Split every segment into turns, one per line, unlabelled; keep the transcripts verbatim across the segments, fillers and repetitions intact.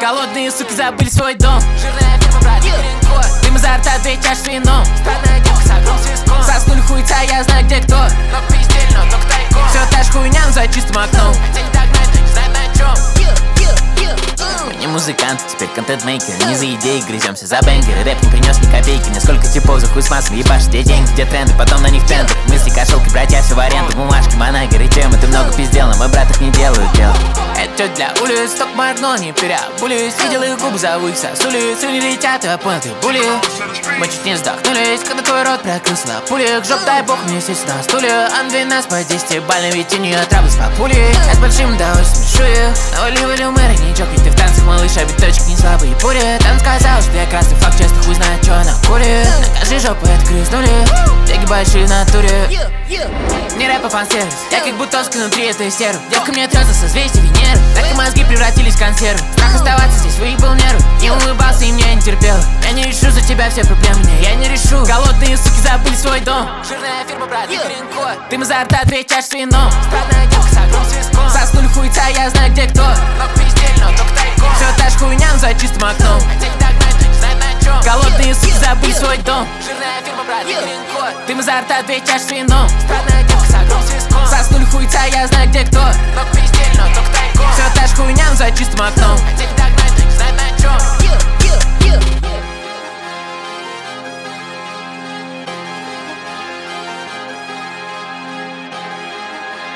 Голодные суки забыли свой дом. Жирная фирма, брат, Гринко. Дым изо рта, две чаши с вином. Странная девка с огромным свистком. Соснули хуйца, я знаю где кто. Но пиздели, но только тайком. Все та ж хуйня, но за чистым окном. Хотя не догнать, но не знают на чем. Мы не музыканты, теперь контент-мейкеры. Не за идеи грыземся, за бенгеры. Рэп не принес ни копейки. Мне сколько типов за хуй с маслом ебашь, где деньги, где тренды, потом на них тендер. Мысли, кошелки, братья, все в аренду. Бумажки, манагеры, темы, ты много пиздел, но мой брат их не делают дел. Это для улиц, только моргнул, не переобулись. Видел их губы, зову их сосули. Слюни летят, я понял, ты були. Мы чуть не вздохнулись, когда твой рот прокрылся на пулях. Жоп, дай бог мне сесть на стуле. Ан двенадцать по десятибалльной, ведь у нее траблы с папулей. Я с большим удовольствием смешу их. Наваливали мэры, ничок, ведь ты в танцах, малыш, а биточек не слабый и бурит. Он сказал, что я красный факт, честно хуй знает, чё она курит. Накажи жопу, это крыснули. Теги большие в натуре. Не рэп, а фан-сервис. Я как бутовский внутри этой стервы. Девка мне трётся созвездие Венеры. Так и мозги превратились в консервы. Страх оставаться здесь выебал нервы. Не улыбался и меня не терпел. Я не решу за тебя все проблемы, не, я не решу. Голодные суки забыли свой дом. Жирная фирма, брат, Гринко. Дым изо рта, две чаши с вином. Странная девка с огромным свистком. Соснули хуйца, я знаю где кто. Но пиздели, но только тайком. Все та ж хуйня, но за чистым окном. Хотя не догнать, но не знают на чем. Голодные суки забыли свой дом. Жирная фирма, брат, Гринко. Дым изо рта, две чаши с вином. Странная девка с огромным свистком. Соснули хуйца, я знаю где кто. Но пиздели, но только тайком. Все та ж хуйня, но за чистым окном. Хотя не догнать, но не знают на чем.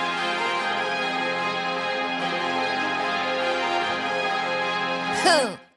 Huh.